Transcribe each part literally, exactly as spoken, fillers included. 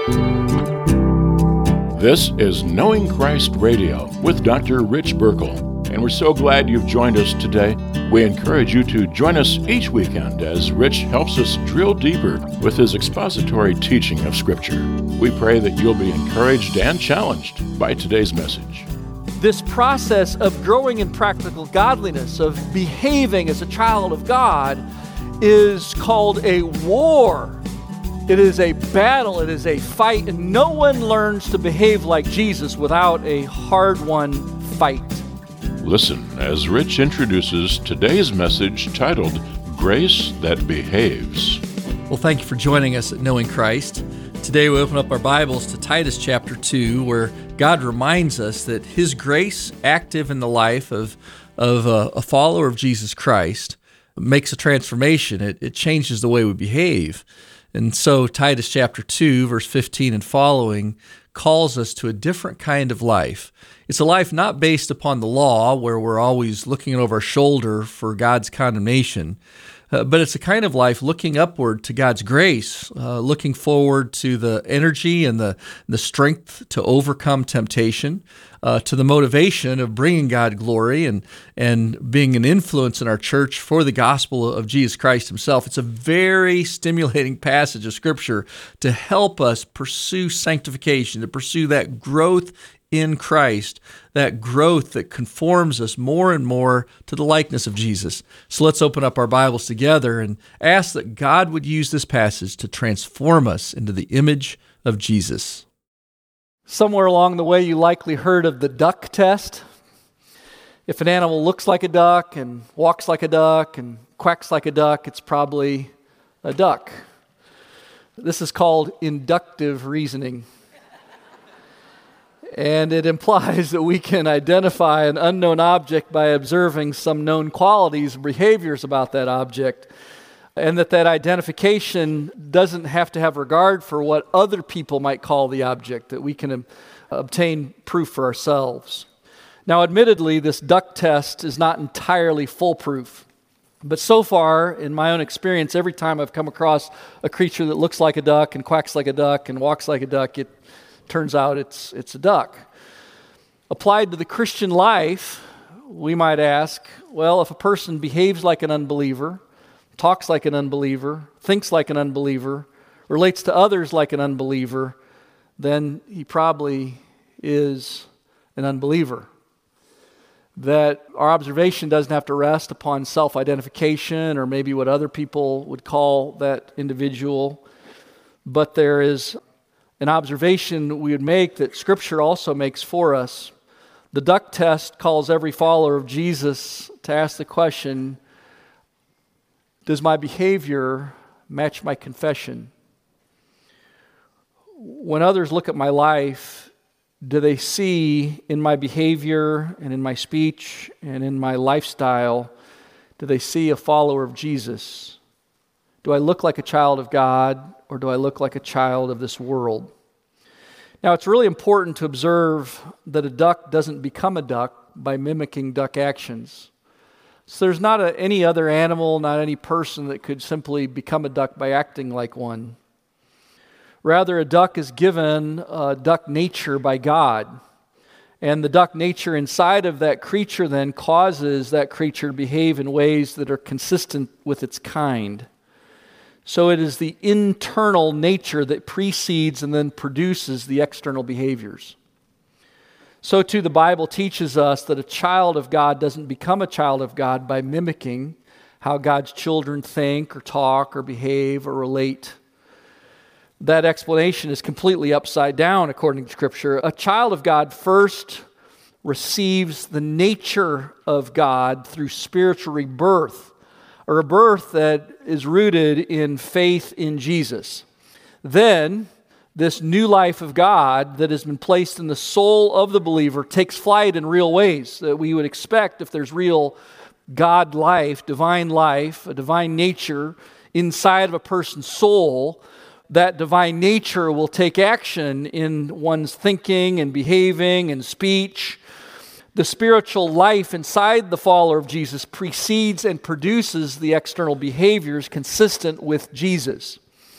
This is Knowing Christ Radio with Doctor Rich Burkle, and we're so glad you've joined us today. We encourage you to join us each weekend as Rich helps us drill deeper with his expository teaching of Scripture. We pray that you'll be encouraged and challenged by today's message. This process of growing in practical godliness, of behaving as a child of God, is called a war. It is a battle, it is a fight, and no one learns to behave like Jesus without a hard-won fight. Listen as Rich introduces today's message titled, Grace That Behaves. Well, thank you for joining us at Knowing Christ. Today we open up our Bibles to Titus chapter two, where God reminds us that His grace, active in the life of, of a, a follower of Jesus Christ, makes a transformation. It, it changes the way we behave. And so Titus chapter two, verse fifteen and following, calls us to a different kind of life. It's a life not based upon the law, where we're always looking over our shoulder for God's condemnation, uh, but it's a kind of life looking upward to God's grace, uh, looking forward to the energy and the, the strength to overcome temptation, uh, to the motivation of bringing God glory and, and being an influence in our church for the gospel of Jesus Christ Himself. It's a very stimulating passage of Scripture to help us pursue sanctification, to pursue that growth in Christ, that growth that conforms us more and more to the likeness of Jesus. So let's open up our Bibles together and ask that God would use this passage to transform us into the image of Jesus. Somewhere along the way, you likely heard of the duck test. If an animal looks like a duck and walks like a duck and quacks like a duck, it's probably a duck. This is called inductive reasoning. And it implies that we can identify an unknown object by observing some known qualities and behaviors about that object, and that that identification doesn't have to have regard for what other people might call the object, that we can um, obtain proof for ourselves. Now, admittedly, this duck test is not entirely foolproof, but so far, in my own experience, every time I've come across a creature that looks like a duck and quacks like a duck and walks like a duck, it turns out it's it's a duck. Applied to the Christian life, we might ask, well, if a person behaves like an unbeliever, talks like an unbeliever, thinks like an unbeliever, relates to others like an unbeliever, then he probably is an unbeliever. That our observation doesn't have to rest upon self-identification or maybe what other people would call that individual, but there is an observation we would make that Scripture also makes for us. The duck test calls every follower of Jesus to ask the question, does my behavior match my confession? When others look at my life, do they see in my behavior and in my speech and in my lifestyle, do they see a follower of Jesus? Do I look like a child of God, or do I look like a child of this world? Now, it's really important to observe that a duck doesn't become a duck by mimicking duck actions. So there's not a, any other animal, not any person that could simply become a duck by acting like one. Rather, a duck is given a duck nature by God. And the duck nature inside of that creature then causes that creature to behave in ways that are consistent with its kind. So it is the internal nature that precedes and then produces the external behaviors. So too, the Bible teaches us that a child of God doesn't become a child of God by mimicking how God's children think or talk or behave or relate. That explanation is completely upside down according to Scripture. A child of God first receives the nature of God through spiritual rebirth, or a birth that is rooted in faith in Jesus. Then, this new life of God that has been placed in the soul of the believer takes flight in real ways that we would expect if there's real God life, divine life, a divine nature inside of a person's soul. That divine nature will take action in one's thinking and behaving and speech. The spiritual life inside the follower of Jesus precedes and produces the external behaviors consistent with Jesus. The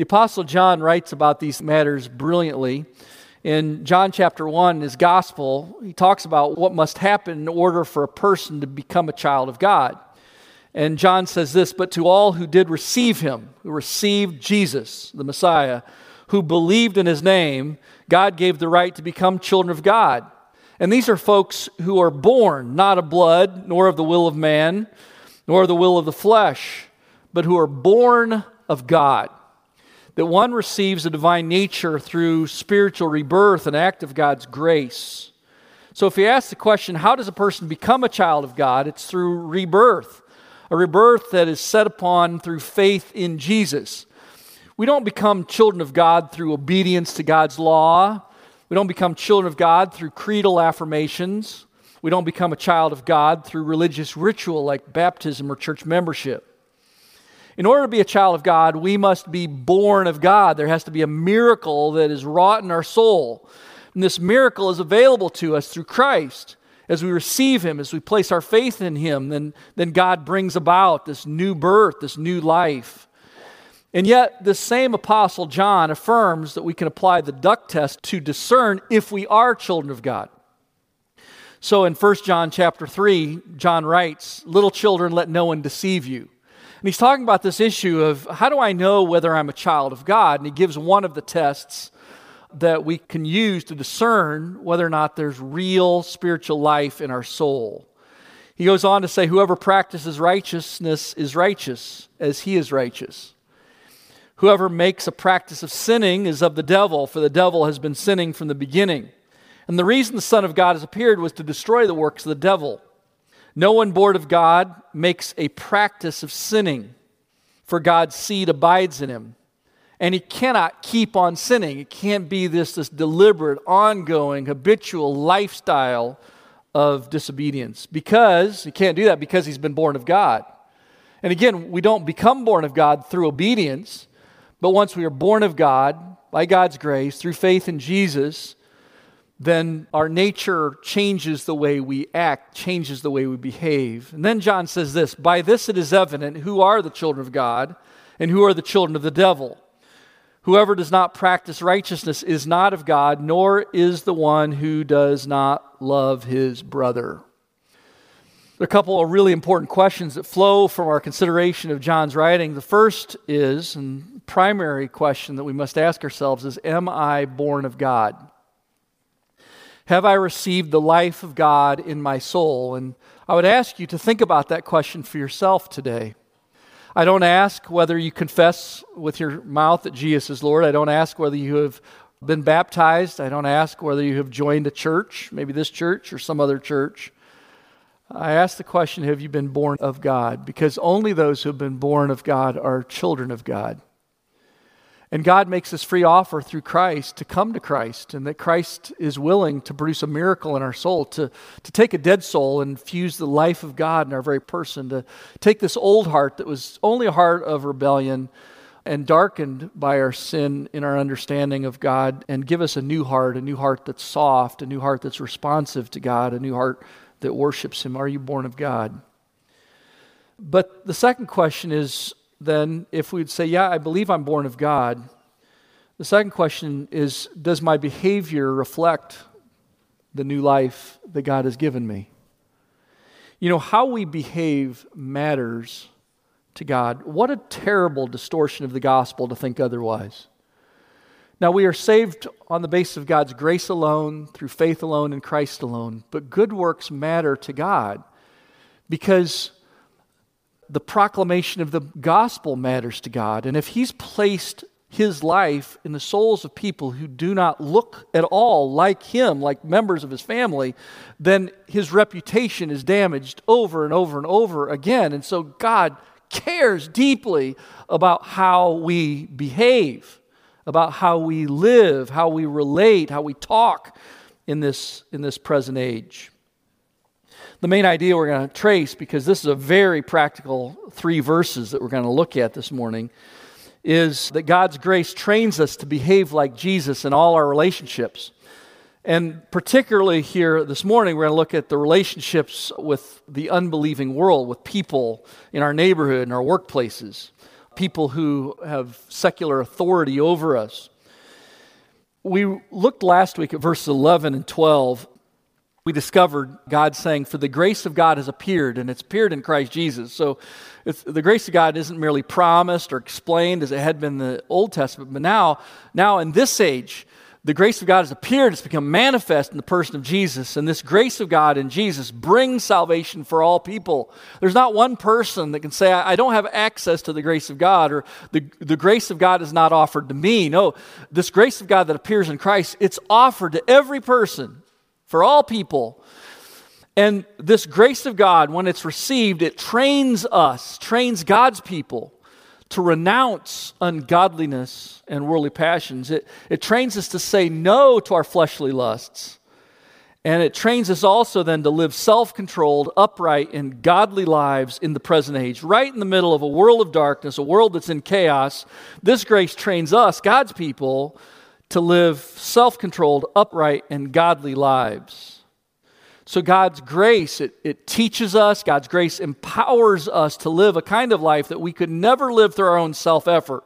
The Apostle John writes about these matters brilliantly. In John chapter one, his gospel, he talks about what must happen in order for a person to become a child of God. And John says this, "But to all who did receive him," who received Jesus, the Messiah, who believed in his name, God gave the right to become children of God. And these are folks who are born, not of blood, nor of the will of man, nor of the will of the flesh, but who are born of God. That one receives a divine nature through spiritual rebirth, an act of God's grace. So if you ask the question, how does a person become a child of God? It's through rebirth, a rebirth that is set upon through faith in Jesus. We don't become children of God through obedience to God's law. We don't become children of God through creedal affirmations. We don't become a child of God through religious ritual like baptism or church membership. In order to be a child of God, we must be born of God. There has to be a miracle that is wrought in our soul. And this miracle is available to us through Christ. As we receive him, as we place our faith in him, then, then God brings about this new birth, this new life. And yet, this same Apostle John affirms that we can apply the duck test to discern if we are children of God. So in First John chapter three, John writes, "Little children, let no one deceive you." And he's talking about this issue of how do I know whether I'm a child of God? And he gives one of the tests that we can use to discern whether or not there's real spiritual life in our soul. He goes on to say, "Whoever practices righteousness is righteous as he is righteous. Whoever makes a practice of sinning is of the devil, for the devil has been sinning from the beginning. And the reason the Son of God has appeared was to destroy the works of the devil. No one born of God makes a practice of sinning, for God's seed abides in him. And he cannot keep on sinning. It can't be this, this deliberate, ongoing, habitual lifestyle of disobedience. Because, he can't do that because he's been born of God. And again, we don't become born of God through obedience, but once we are born of God, by God's grace, through faith in Jesus, then our nature changes the way we act, changes the way we behave. And then John says this, "By this it is evident who are the children of God and who are the children of the devil. Whoever does not practice righteousness is not of God, nor is the one who does not love his brother." There are a couple of really important questions that flow from our consideration of John's writing. The first is, and primary question that we must ask ourselves is, am I born of God? Have I received the life of God in my soul? And I would ask you to think about that question for yourself today. I don't ask whether you confess with your mouth that Jesus is Lord. I don't ask whether you have been baptized. I don't ask whether you have joined a church, maybe this church or some other church. I ask the question, have you been born of God? Because only those who have been born of God are children of God. And God makes this free offer through Christ to come to Christ, and that Christ is willing to produce a miracle in our soul, to, to take a dead soul and infuse the life of God in our very person, to take this old heart that was only a heart of rebellion and darkened by our sin in our understanding of God, and give us a new heart, a new heart that's soft, a new heart that's responsive to God, a new heart that worships Him. Are you born of God? But the second question is, then, if we'd say, yeah, I believe I'm born of God, the second question is, does my behavior reflect the new life that God has given me? You know, how we behave matters to God. What a terrible distortion of the gospel to think otherwise. Now, we are saved on the basis of God's grace alone, through faith alone, in Christ alone. But good works matter to God because the proclamation of the gospel matters to God. And if He's placed His life in the souls of people who do not look at all like Him, like members of His family, then His reputation is damaged over and over and over again. And so God cares deeply about how we behave, about how we live, how we relate, how we talk in this, in this present age. The main idea we're going to trace, because this is a very practical three verses that we're going to look at this morning, is that God's grace trains us to behave like Jesus in all our relationships. And particularly here this morning, we're going to look at the relationships with the unbelieving world, with people in our neighborhood and our workplaces. people who have secular authority over us. We looked last week at verses eleven and twelve. We discovered God saying, for the grace of God has appeared, and it's appeared in Christ Jesus. So it's, the grace of God isn't merely promised or explained as it had been in the Old Testament, but now, now in this age, the grace of God has appeared, it's become manifest in the person of Jesus, and this grace of God in Jesus brings salvation for all people. There's not one person that can say, I, I don't have access to the grace of God, or the, the grace of God is not offered to me. No, this grace of God that appears in Christ, it's offered to every person, for all people. And this grace of God, when it's received, it trains us, trains God's people to renounce ungodliness and worldly passions. It, it trains us to say no to our fleshly lusts. And it trains us also then to live self-controlled, upright, and godly lives in the present age. Right in the middle of a world of darkness, a world that's in chaos, this grace trains us, God's people, to live self-controlled, upright, and godly lives. So God's grace, it, it teaches us, God's grace empowers us to live a kind of life that we could never live through our own self-effort.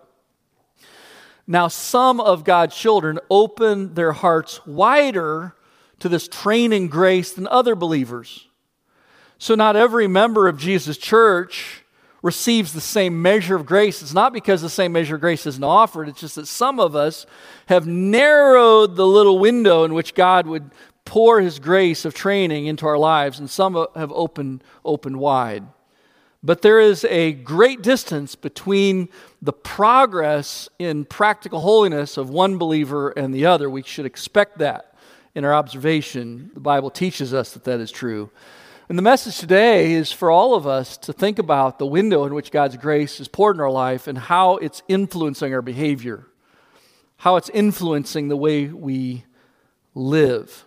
Now, some of God's children open their hearts wider to this training grace than other believers. So not every member of Jesus' church receives the same measure of grace. It's not because the same measure of grace isn't offered. It's just that some of us have narrowed the little window in which God would pour His grace of training into our lives, and some have opened, opened wide. But there is a great distance between the progress in practical holiness of one believer and the other. We should expect that in our observation. The Bible teaches us that that is true. And the message today is for all of us to think about the window in which God's grace is poured in our life and how it's influencing our behavior, how it's influencing the way we live.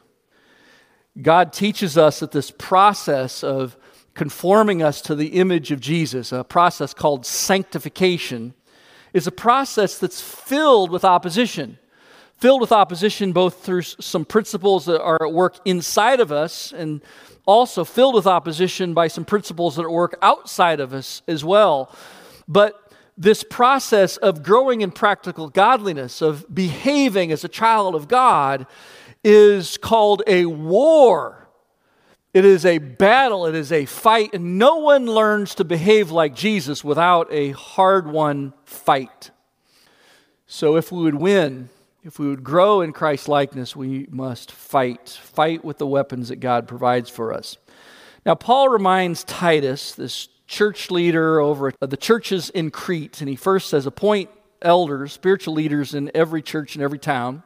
God teaches us that this process of conforming us to the image of Jesus, a process called sanctification, is a process that's filled with opposition. Filled with opposition both through some principles that are at work inside of us, and also filled with opposition by some principles that work outside of us as well. But this process of growing in practical godliness, of behaving as a child of God, is called a war. It is a battle, it is a fight, and no one learns to behave like Jesus without a hard-won fight. So if we would win, if we would grow in Christ's likeness, we must fight. Fight with the weapons that God provides for us. Now, Paul reminds Titus, this church leader over the churches in Crete, and he first says, appoint elders, spiritual leaders in every church in every town.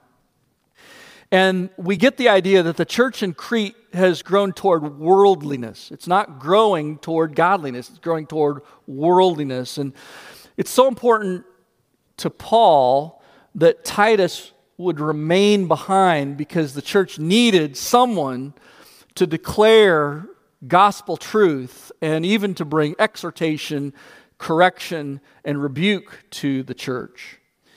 And we get the idea that the church in Crete has grown toward worldliness. It's not growing toward godliness. It's growing toward worldliness. And it's so important to Paul that Titus would remain behind because the church needed someone to declare gospel truth and even to bring exhortation, correction, and rebuke to the church.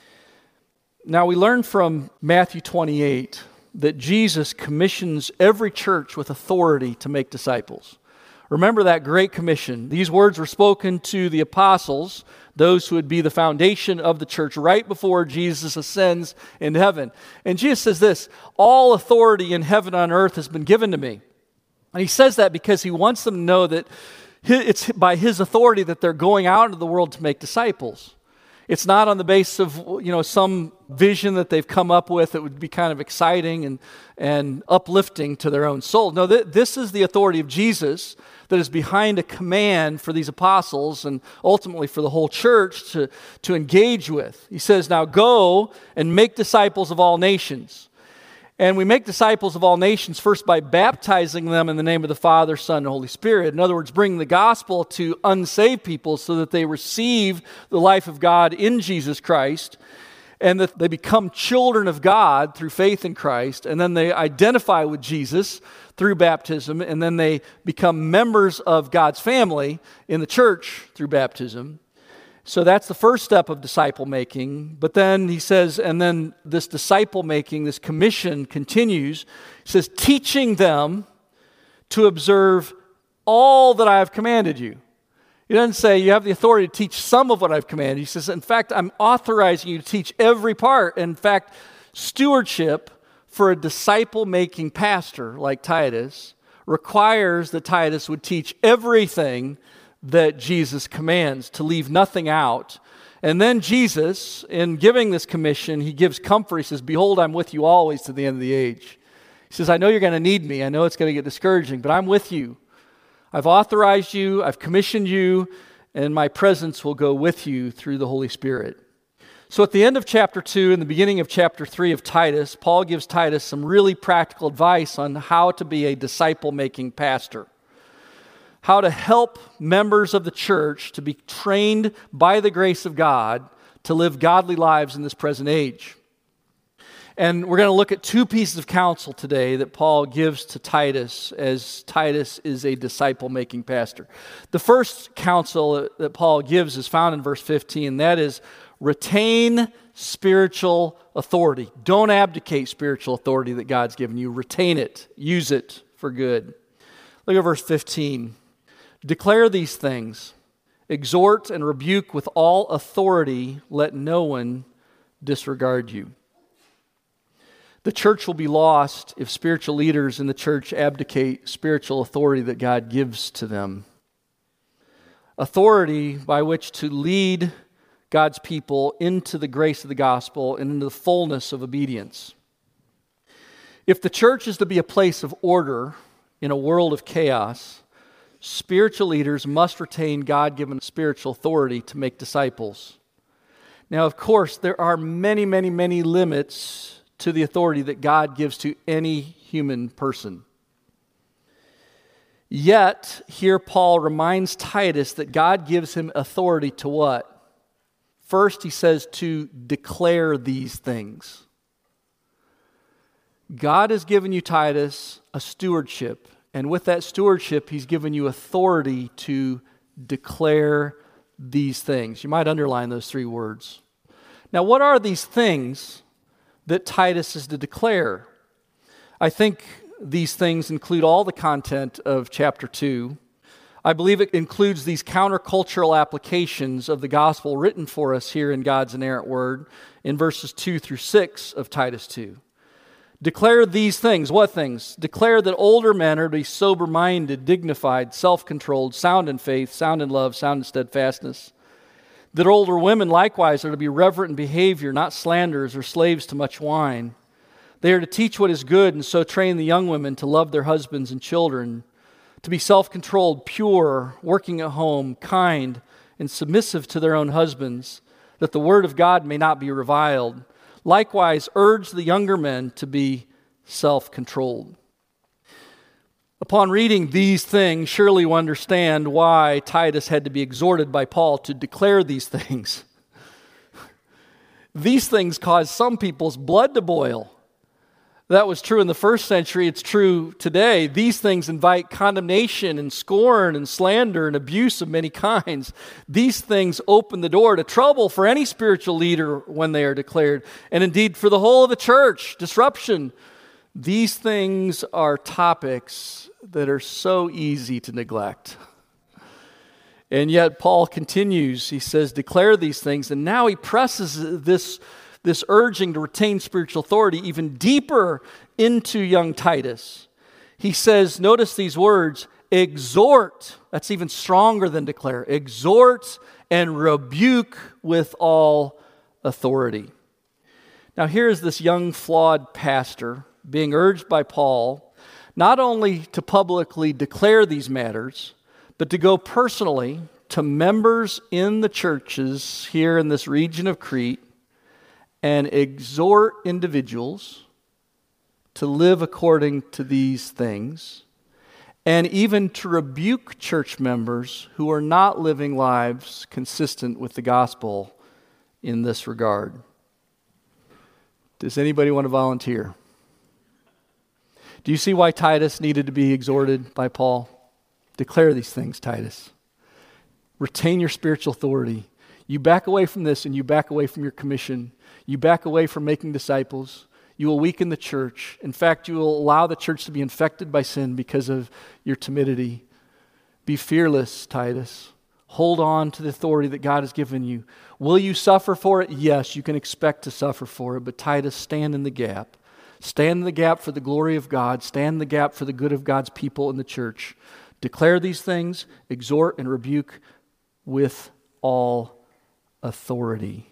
Now, we learn from Matthew twenty-eight that Jesus commissions every church with authority to make disciples. Remember that great commission. These words were spoken to the apostles, those who would be the foundation of the church right before Jesus ascends into heaven. And Jesus says this, all authority in heaven and on earth has been given to me. And he says that because he wants them to know that it's by his authority that they're going out into the world to make disciples. It's not on the basis of, you know, some vision that they've come up with that would be kind of exciting and, and uplifting to their own soul. No, th- this is the authority of Jesus that is behind a command for these apostles and ultimately for the whole church to, to engage with. He says, now go and make disciples of all nations. And we make disciples of all nations first by baptizing them in the name of the Father, Son, and Holy Spirit. In other words, bring the gospel to unsaved people so that they receive the life of God in Jesus Christ and that they become children of God through faith in Christ. And then they identify with Jesus through baptism. And then they become members of God's family in the church through baptism. So that's the first step of disciple making. But then he says, and then this disciple making, this commission continues. He says, teaching them to observe all that I have commanded you. He doesn't say you have the authority to teach some of what I've commanded. He says, in fact, I'm authorizing you to teach every part. In fact, stewardship for a disciple-making pastor like Titus requires that Titus would teach everything that Jesus commands, to leave nothing out. And then Jesus, in giving this commission, he gives comfort. He says, behold, I'm with you always to the end of the age. He says, I know you're going to need me. I know it's going to get discouraging, but I'm with you. I've authorized you. I've commissioned you, and my presence will go with you through the Holy Spirit. So at the end of chapter two and the beginning of chapter three of Titus, Paul gives Titus some really practical advice on how to be a disciple-making pastor, how to help members of the church to be trained by the grace of God to live godly lives in this present age. And we're going to look at two pieces of counsel today that Paul gives to Titus as Titus is a disciple-making pastor. The first counsel that Paul gives is found in verse fifteen. That is, retain spiritual authority. Don't abdicate spiritual authority that God's given you. Retain it. Use it for good. Look at verse fifteen. Declare these things. Exhort and rebuke with all authority. Let no one disregard you. The church will be lost if spiritual leaders in the church abdicate spiritual authority that God gives to them. Authority by which to lead God's people into the grace of the gospel and into the fullness of obedience. If the church is to be a place of order in a world of chaos, spiritual leaders must retain God-given spiritual authority to make disciples. Now, of course, there are many, many, many limits to the authority that God gives to any human person. Yet, here Paul reminds Titus that God gives him authority to what? First, he says to declare these things. God has given you, Titus, a stewardship. And with that stewardship, he's given you authority to declare these things. You might underline those three words. Now, what are these things that Titus is to declare? I think these things include all the content of chapter two. I believe it includes these countercultural applications of the gospel written for us here in God's inerrant word in verses two through six of Titus two. Declare these things. What things? Declare that older men are to be sober-minded, dignified, self-controlled, sound in faith, sound in love, sound in steadfastness. That older women likewise are to be reverent in behavior, not slanderers or slaves to much wine. They are to teach what is good and so train the young women to love their husbands and children, to be self-controlled, pure, working at home, kind, and submissive to their own husbands, that the word of God may not be reviled. Likewise, urge the younger men to be self-controlled. Upon reading these things, surely you understand why Titus had to be exhorted by Paul to declare these things. These things cause some people's blood to boil. That was true in the first century. It's true today. These things invite condemnation and scorn and slander and abuse of many kinds. These things open the door to trouble for any spiritual leader when they are declared, and indeed for the whole of the church, disruption. These things are topics that are so easy to neglect. And yet Paul continues. He says, declare these things, and now he presses this This urging to retain spiritual authority even deeper into young Titus. He says, notice these words, exhort. That's even stronger than declare. Exhort and rebuke with all authority. Now here is this young flawed pastor being urged by Paul not only to publicly declare these matters, but to go personally to members in the churches here in this region of Crete and exhort individuals to live according to these things, and even to rebuke church members who are not living lives consistent with the gospel in this regard. Does anybody want to volunteer? Do you see why Titus needed to be exhorted by Paul? Declare these things, Titus. Retain your spiritual authority. You back away from this and you back away from your commission. You back away from making disciples. You will weaken the church. In fact, you will allow the church to be infected by sin because of your timidity. Be fearless, Titus. Hold on to the authority that God has given you. Will you suffer for it? Yes, you can expect to suffer for it. But Titus, stand in the gap. Stand in the gap for the glory of God. Stand in the gap for the good of God's people in the church. Declare these things, exhort and rebuke with all authority.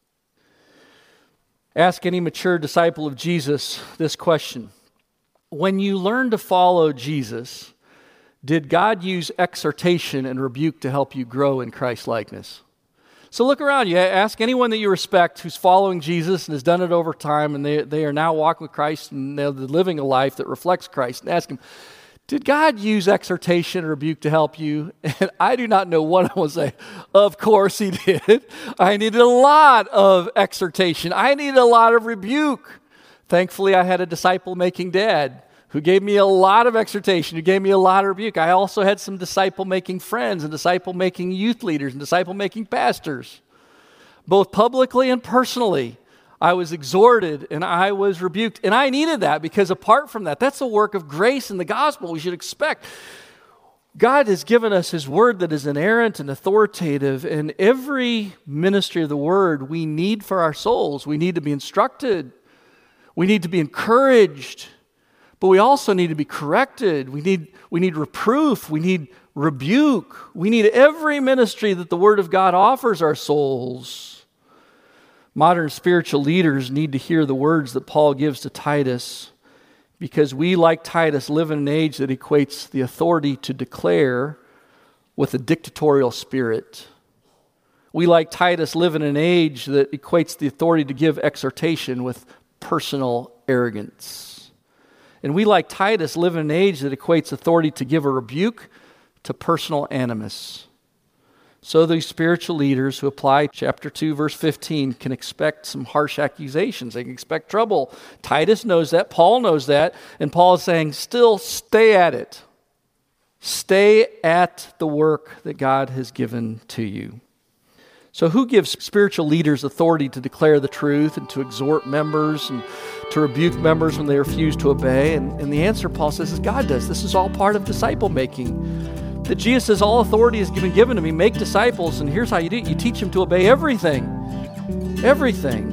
Ask any mature disciple of Jesus this question. When you learn to follow Jesus, did God use exhortation and rebuke to help you grow in Christ-likeness? So look around you. Ask anyone that you respect who's following Jesus and has done it over time, and they, they are now walking with Christ and they're living a life that reflects Christ. And ask them, did God use exhortation and rebuke to help you? And I do not know one will say, of course he did. I needed a lot of exhortation. I needed a lot of rebuke. Thankfully, I had a disciple-making dad who gave me a lot of exhortation, who gave me a lot of rebuke. I also had some disciple-making friends and disciple-making youth leaders and disciple-making pastors. Both publicly and personally, I was exhorted and I was rebuked. And I needed that because apart from that, that's a work of grace in the gospel we should expect. God has given us His word that is inerrant and authoritative, and every ministry of the word we need for our souls. We need to be instructed. We need to be encouraged. But we also need to be corrected. We need, we need reproof. We need rebuke. We need every ministry that the Word of God offers our souls. Modern spiritual leaders need to hear the words that Paul gives to Titus, because we, like Titus, live in an age that equates the authority to declare with a dictatorial spirit. We, like Titus, live in an age that equates the authority to give exhortation with personal arrogance. And we, like Titus, live in an age that equates authority to give a rebuke to personal animus. So these spiritual leaders who apply chapter two, verse fifteen, can expect some harsh accusations. They can expect trouble. Titus knows that. Paul knows that. And Paul is saying, still stay at it. Stay at the work that God has given to you. So who gives spiritual leaders authority to declare the truth and to exhort members and to rebuke members when they refuse to obey? And, and the answer, Paul says, is God does. This is all part of disciple making. That Jesus says, all authority has been given to me. Make disciples, and here's how you do it. You teach them to obey everything. Everything.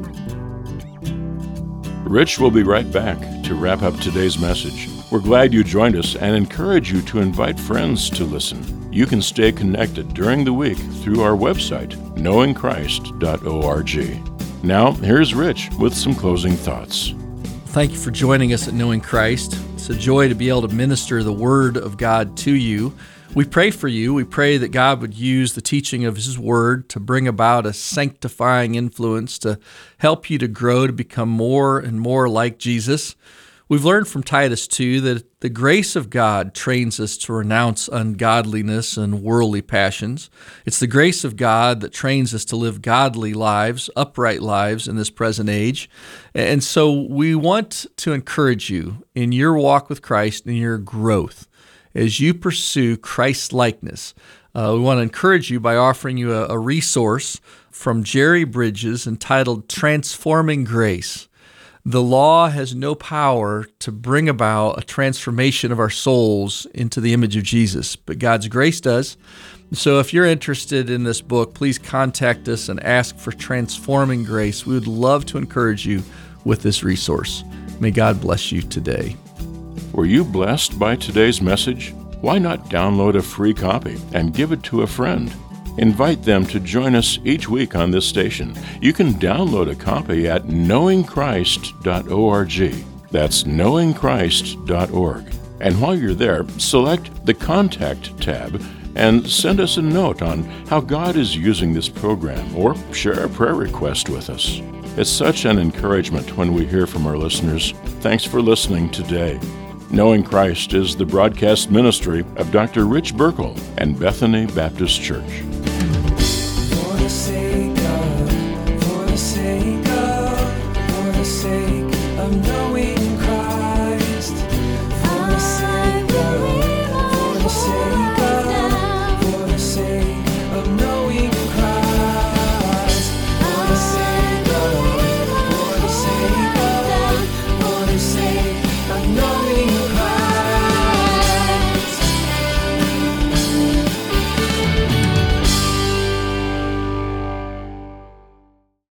Rich will be right back to wrap up today's message. We're glad you joined us and encourage you to invite friends to listen. You can stay connected during the week through our website, knowing christ dot org. Now, here's Rich with some closing thoughts. Thank you for joining us at Knowing Christ. It's a joy to be able to minister the Word of God to you. We pray for you. We pray that God would use the teaching of His Word to bring about a sanctifying influence to help you to grow to become more and more like Jesus. We've learned from Titus two that the grace of God trains us to renounce ungodliness and worldly passions. It's the grace of God that trains us to live godly lives, upright lives in this present age. And so we want to encourage you in your walk with Christ and your growth as you pursue Christ-likeness. Uh, we want to encourage you by offering you a, a resource from Jerry Bridges entitled Transforming Grace. The law has no power to bring about a transformation of our souls into the image of Jesus, but God's grace does. So if you're interested in this book, please contact us and ask for Transforming Grace. We would love to encourage you with this resource. May God bless you today. Were you blessed by today's message? Why not download a free copy and give it to a friend? Invite them to join us each week on this station. You can download a copy at knowing christ dot org. That's knowing christ dot org. And while you're there, select the Contact tab and send us a note on how God is using this program, or share a prayer request with us. It's such an encouragement when we hear from our listeners. Thanks for listening today. Knowing Christ is the broadcast ministry of Doctor Rich Burkle and Bethany Baptist Church.